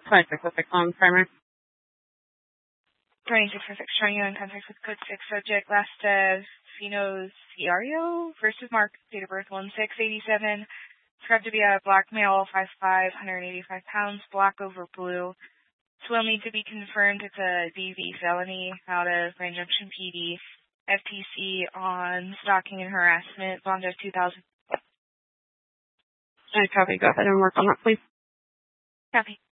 2606 on primary. 2606 showing you in contact with code 6 subject last Finos Ciario versus Mark, date of birth 1687. Described to be a black male, 5'5", 185 pounds, black over blue. This will need to be confirmed. It's a DV felony out of Grand Junction PD. FTC on stalking and harassment, bond of $2,000. I copy. Go ahead and work on that, please. Copy.